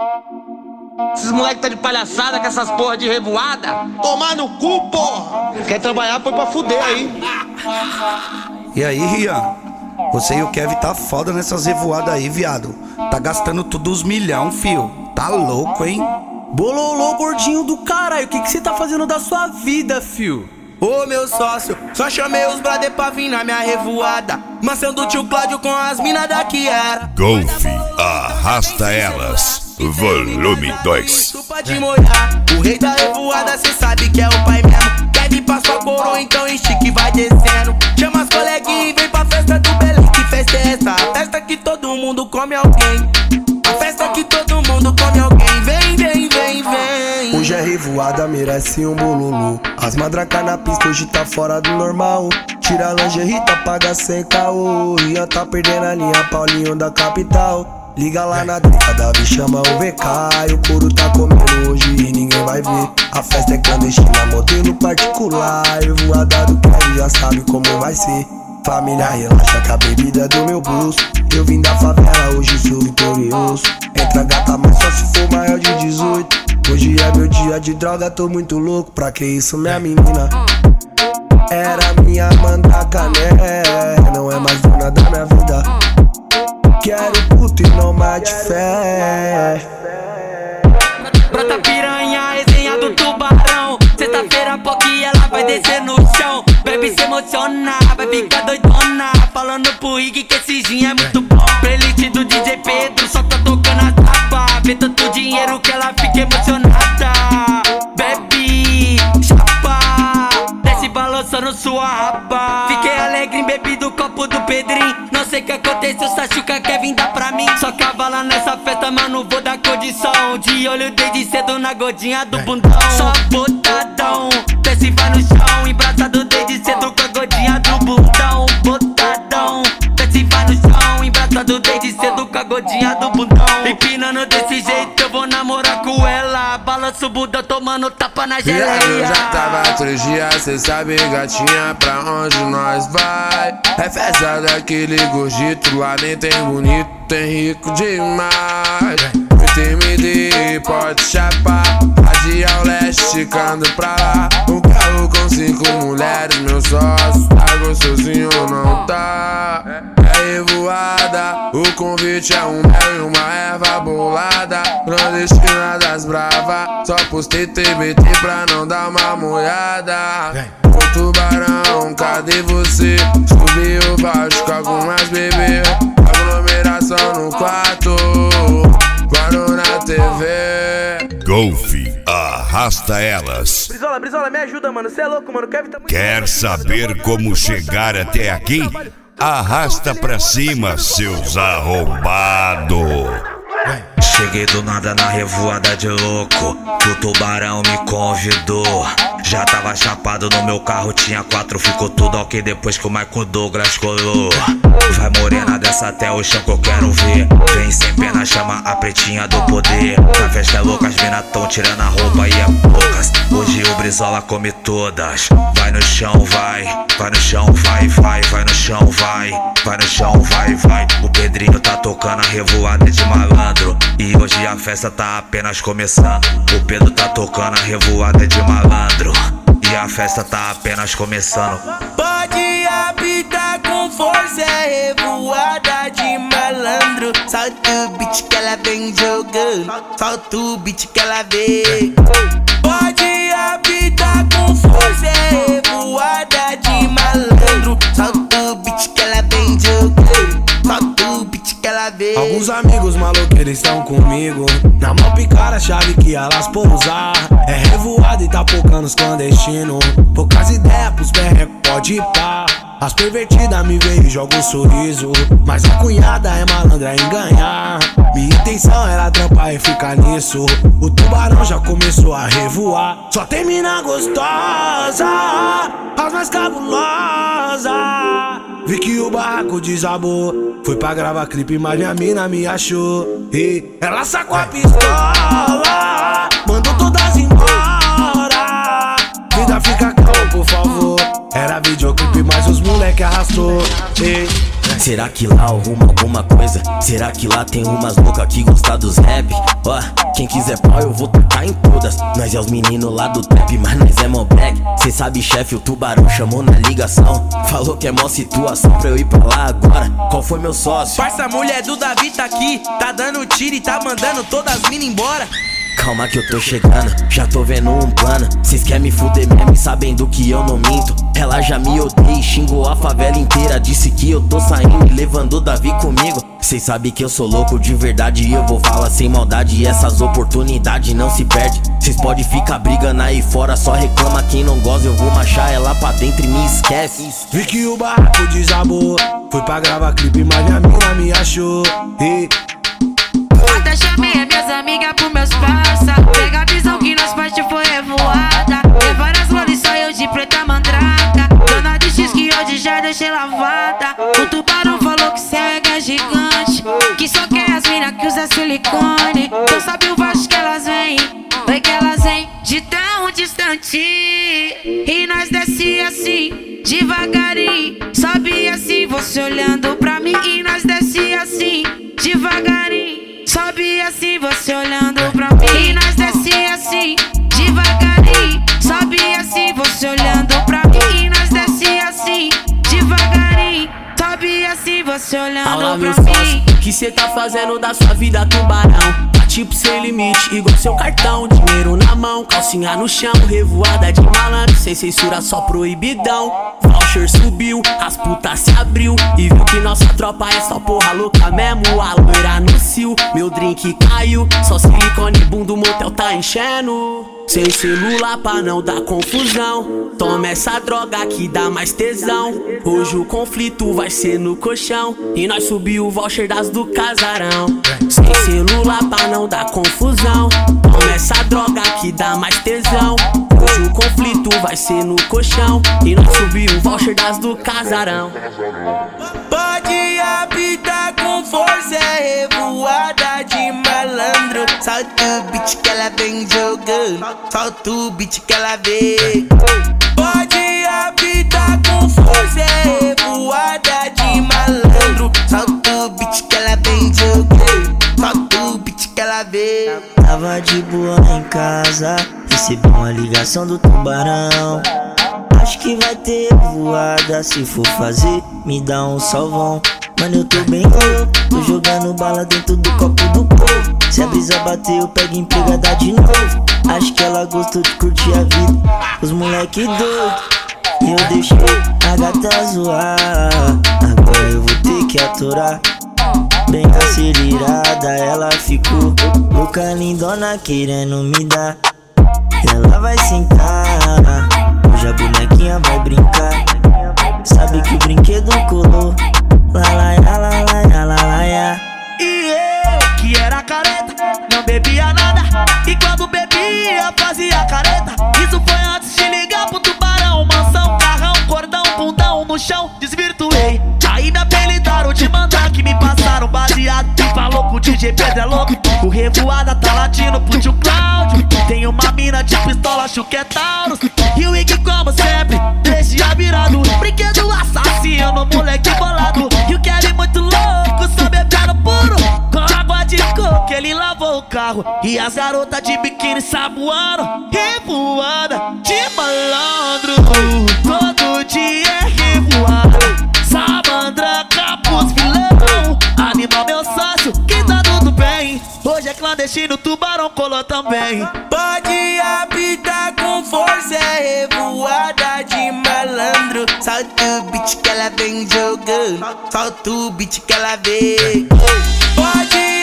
Esses moleque tá de palhaçada com essas porra de revoada. Tomar no cu, porra! Quer trabalhar, foi pra fuder aí. E aí, Rian? Você e o Kevin tá foda nessas revoadas aí, viado. Tá gastando tudo os milhão, fio. Tá louco, hein? Bololô, gordinho do caralho, o que cê tá fazendo da sua vida, fio? Ô meu sócio, só chamei os brother pra vir na minha revoada. Mansão do tio Cláudio com as minas da Kiara. Golfe Arrasta Elas, volume 2. Pode molhar, o rei da revoada cê sabe que é o pai mesmo. Kevin passou a coroa, então estique vai descendo. Chama as coleguinhas e vem pra festa do Belém. Que festa é essa? A festa que todo mundo come alguém. A festa que todo mundo come alguém. Vem, vem, vem, vem. Hoje é revoada, merece um bololô. As madracas na pista hoje tá fora do normal. Tira a lingerie, tá paga sem caô. Rian tá perdendo a linha, Paulinho da capital. Liga lá na década, me chama o VK. E o couro tá comendo hoje e ninguém vai ver. A festa é clandestina, modelo particular. Revoada do Kevin já sabe como vai ser. Família relaxa que a bebida é do meu bolso. Eu vim da favela, hoje sou vitorioso. Entra gata, mas só se for maior de 18. Hoje é meu dia de droga, tô muito louco. Pra que isso, minha menina? Era minha mandaca, né? Não é mais dona da minha vida. Quero puto e não mate fé. Brota piranha, resenha do tubarão. Sexta-feira, POC, ela vai descer no chão. Bebe se emociona, vai ficar doidona. Falando pro Rig que esse gin é muito bom. Playlist do DJ Pedro, só tá tocando a tapa. Vê tanto dinheiro que ela fica emocionada. Bebe, chapa, desce balançando sua raba. Fiquei alegre em bebi do copo do Pedrinho. Não sei o que aconteceu, Sachuca quer vir dar pra mim. Só cavala nessa festa, mano, vou dar condição. De olho desde cedo na godinha do bundão. Só botadão, desce vai no chão. Embraçado desde cedo com a godinha do bundão. Botadão, desce vai no chão. Embraçado desde cedo com a godinha do bundão. Empinando desse jeito eu vou namorar com ela. Balança o bundão tomando tapa na geleia. Viado, já tava 3 dias, cê sabe gatinha, pra onde nós vai? É festa daquele gordito, lá nem tem bonito, tem rico demais. Muito MD, pode chapar, Adi ao leste, esticando pra lá. Um carro com 5 mulheres, meu sócio, tá gostosinho ou não tá? É revoada, o convite é um mel e uma erva bolada. Clandestina das brava, só postei TBT pra não dar uma molhada. Ô tubarão, cadê você? Subi o baixo com algumas bebê. Aglomeração no quarto, parou na TV. Golfe Arrasta Elas. Brizola, me ajuda, mano. Cê é louco, mano. Kevin tá muito... Quer saber como chegar até aqui? Arrasta pra cima, seus arrombados. Cheguei do nada na revoada de louco, que o tubarão me convidou. Já tava chapado no meu carro, tinha 4, ficou tudo ok depois que o Michael Douglas colou. Vai morena dessa até o chão que eu quero ver. Vem sem pena, chama a pretinha do poder. A festa é louca, as minas tão tirando a roupa e é poucas. Hoje o Brizola come todas. Vai no chão, vai no chão, vai no chão, vai no chão, vai. O Pedrinho tá tocando a revoada de malandro. E hoje a festa tá apenas começando. O Pedro tá tocando a revoada de malandro. E a festa tá apenas começando. Pode apitar com força, é revoada de malandro. Solta o beat que ela vem jogando, solta o beat que ela vem. Pode apitar com força, é revoada de malandro. Solta o beat que ela vem jogando, solta o beat que ela vem. Alguns amigos maluqueiros estão comigo. Na mão picar a chave que elas pousar. É revoada e tá focando os clandestinos. Poucas ideias pros berrecos, pode ir pá. As pervertidas me veem e jogam um sorriso. Mas a cunhada é malandra em ganhar. Minha intenção era trampar e ficar nisso. O tubarão já começou a revoar. Só tem mina gostosa, as mais cabulosas. Vi que o barraco desabou. Fui pra gravar clipe, mas minha mina me achou. E ela sacou a pistola, mandou todas embora. Vida fica calma, por favor. Era videoclipe, mas os moleque arrastou. E Será que lá arruma alguma coisa? Será que lá tem umas loucas que gostam dos rap? Ó, quem quiser pau eu vou tocar em todas. Nós é os meninos lá do trap, mas nós é mó black. Cê sabe, chefe, o tubarão chamou na ligação. Falou que é mó situação pra eu ir pra lá agora. Qual foi meu sócio? Parça, mulher do Davi tá aqui, tá dando tiro e tá mandando todas as minas embora. Calma que eu tô chegando, já tô vendo um plano. Cês querem me fuder mesmo e sabendo que eu não minto. Ela já me odeia e xingou a favela inteira. Disse que eu tô saindo e levando o Davi comigo. Cês sabem que eu sou louco de verdade e eu vou falar sem maldade. E essas oportunidades não se perde. Cês podem ficar brigando aí fora, só reclama quem não gosta. Eu vou machar ela pra dentro e me esquece. Vi que o barraco desabou, fui pra gravar clipe, mas minha mina me achou. Até chamei as minhas amigas pro meus parça. Pega a visão que nós parte foi revoada. Tem várias flores, só eu de preta mandraca. Dona de X que hoje já deixei lavada. O tubarão falou que cê é gigante, que só quer as mina que usa silicone. Tu sabe o baixo que elas vêm, foi que elas vêm de tão distante. E nós desce assim, devagarinho. Sobe assim, você olhando pra mim. E nós desce assim, devagarinho. Sobe assim, você olhando pra mim. E nós desce assim, devagarinho. Sobe assim, você olhando pra mim. E nós desce assim, devagarinho. Sobe assim, você olhando pra mim. O que cê tá fazendo da sua vida, tubarão? Tá tipo sem limite, igual seu cartão. Dinheiro na mão, calcinha no chão. Revoada de malandro, sem censura, só proibidão. Voucher subiu, as putas se abriu e viu que nossa tropa é só porra louca mesmo. A loira no cio, meu drink caiu. Só silicone, bunda, o motel tá enchendo. Sem celular pra não dar confusão. Toma essa droga que dá mais tesão. Hoje o conflito vai ser no colchão e nós subiu o voucher das do casarão. Sem celular pra não dar confusão. Toma essa droga que dá mais tesão. Hoje o conflito vai ser no colchão e nós subiu o voucher das do casarão. Pode apitar com força, é revoada de malandro. Solta o beat que ela vem jogando, solta o beat que ela vem. Pode apitar com força, é revoada de malandro. Solta o beat que ela vem jogando, solta o beat que ela vem. Tava de boa em casa, recebi uma ligação do tubarão. Acho que vai ter voada, se for fazer, me dá um salvão. Mano, eu tô bem louco, tô jogando bala dentro do copo do povo. Se a brisa bater, eu pego empregada de novo. Acho que ela gostou de curtir a vida, os moleque doido. E eu deixei a gata zoar, agora eu vou ter que aturar. Bem acelerada, ela ficou louca, lindona, querendo me dar. Ela vai sentar, hoje a bonequinha vai brincar. Sabe que o brinquedo colou. E eu, que era careta, não bebia nada. E quando bebia, fazia careta. Isso foi antes de ligar pro tubarão. Mansão, carrão, cordão, bundão no chão, desvirtuei. Aí me apelidaram de mandrake, me passaram baseado. E falou que o DJ Pedro é louco. O revoada tá latindo pro tio Cláudio. Tem uma mina de pistola, acho que é Taurus. E o Ig como sempre, deixa virado. Brinquedo assassino, moleque bolado. E o Kelly muito louco, só bebendo puro. Com água de coco, ele lavou o carro. E as garotas de biquíni saboando. Revoada de malandro, todo dia é revoada. Samandraca pros vilão, anima meu sócio, que tá tudo bem. Hoje é clandestino, tubarão colou também. Pode apitar com força, é revoada de malandro. Solta o beat que ela vem jogando, solta o beat que ela vem. Pode